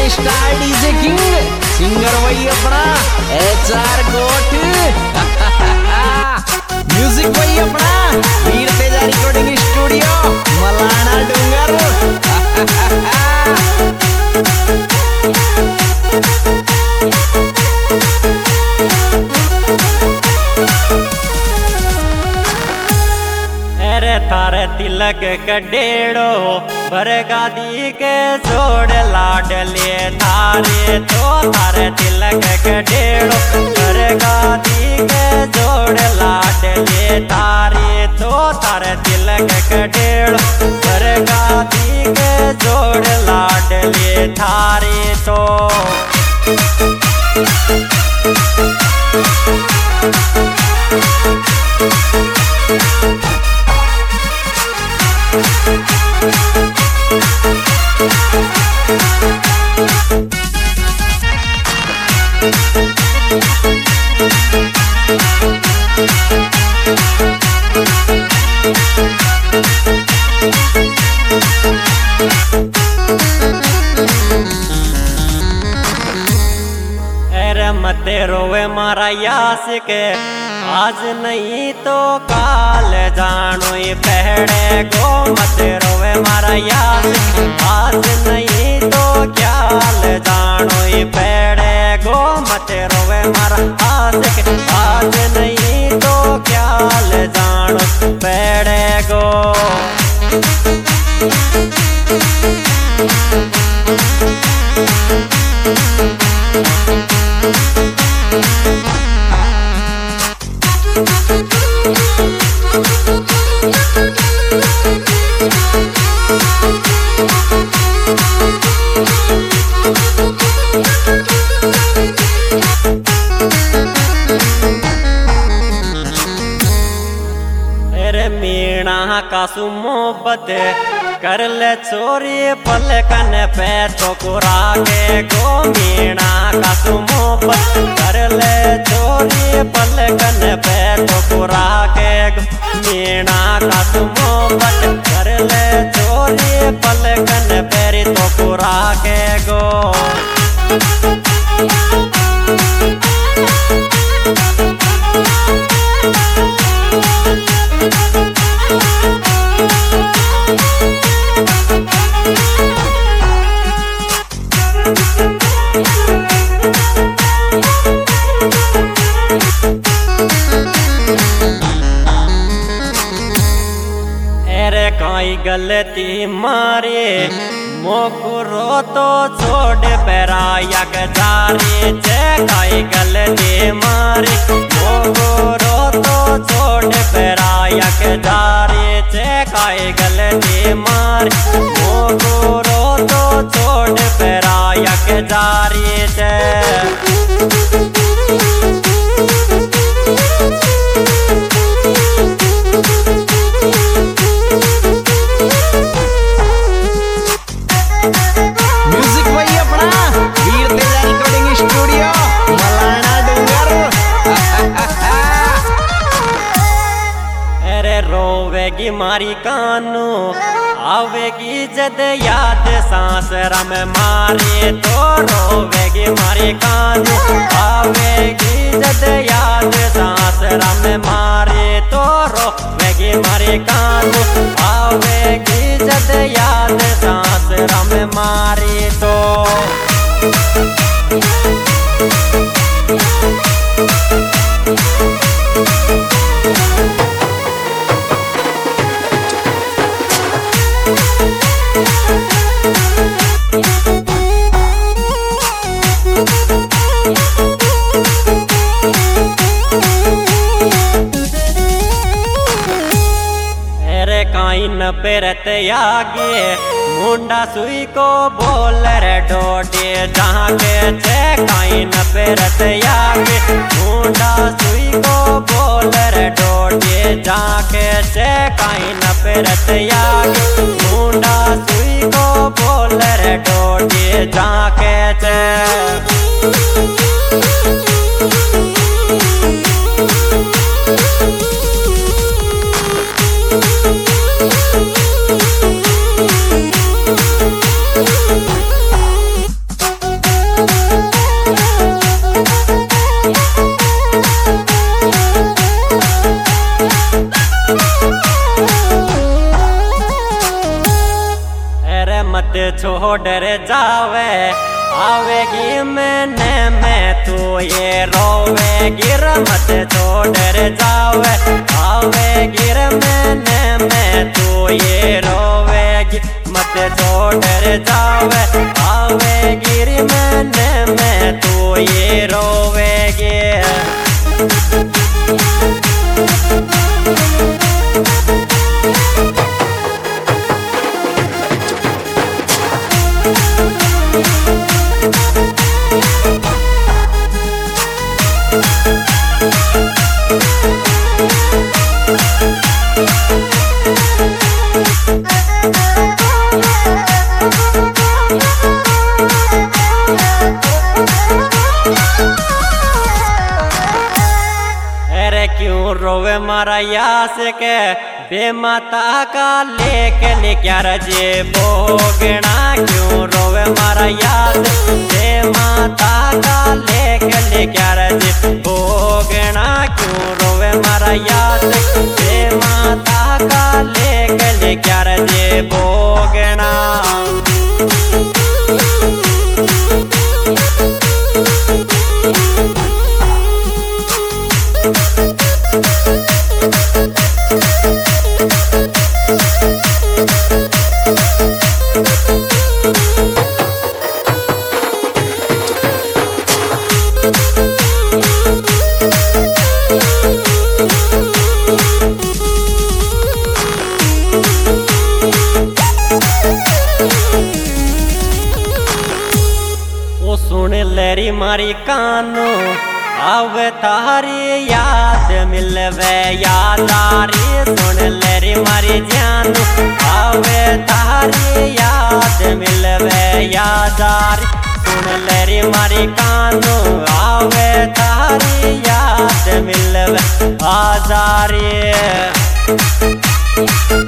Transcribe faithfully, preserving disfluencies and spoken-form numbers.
Star DJ king singer वही अपना H R गोट music वही अपना वीर तेजा रिकॉर्डिंग स्टूडियो मलाना डूंगर। अरे थारे तिलक कडेड़ो बरगादी के जोड़ लाडले थारे तो थारे तिलक कडेड़ो बरगादी के जोड़ लाडले थारे तो थारे तिलक कडेड़ो बरगादी के जोड़ लाडले थारे तो अरे मत रोवे मारा यास के आज नहीं तो काल जानो ये पहड़े गो। मत रोवे मारा यास आज नहीं तो क्याल जानो ये पहड़े गो। मत रोवे मारा आस के आज नहीं तो क्याल जानो पहड़े गो। अरे मीणा का सुमोबत कर ले चोरी पलकन पे ठोकुरा के गो। मीणा का सुमोबत कर ले चोरी पलकन पे ठोकुरा के गो। मीणा का सुमोबत कर ले चोरी पलकन पे ठोकुरा के गो। अरे काई गलती मारे मोकुरो तो छोड़ पैराया जारे जे। काई गलती मारे मोकुरो तो छोड़ पैराया जारे जे। काई गलती मारे मोकुरो तो छोड़ पैराया जारे जे। म्यूजिक वही अपना वीर तेजा रिकॉर्डिंग स्टूडियो मलाना डूंगर। अरे रोवेगी मारी कानू आवेगी जद याद सांस रम मारे तो। रोवेगी मारी कानू आवेगी जद याद सांस रम मारे तो। रोवेगी मारी कानू आवेगी जद याद सांस रम मारे तो। अरे काई न पेरत आगे मुंडा सुई को बोल रे डोडे जहाँ के चे। काई न पेरत आगे मुंडा सुई को बोल रे डोडे जहाँ के चे। काई न पेरत आगे मुंडा सुई को बोल रे डोडे जहाँ के चे। मत छोड़ जावे, आवेगी मैंने में तू ये रोवेगी मत छोड़ जावे, आवेगी मैंने में तू ये रोवेगी मत छोड़ जावे, आवेगी मैंने में तू ये रोवेगी। अरे क्यों रोवे मारा यास के बेमाता का लेके लेक्या रजे भोगना, क्यों रोवे मारा यास बेमाता का लेके लेक्या रजे भोगना, क्यों रोवे मारा यास बेमाता का लेके लेक्या रजे भोगना। सुन लेरी मारी कानू अब तारी याद मिलवे यादारी, सुन लेरी मारी जानू अब तारी याद मिलवे यादारी, सुन लेरी मारी कानू अब तारी याद मिलवे आजारी।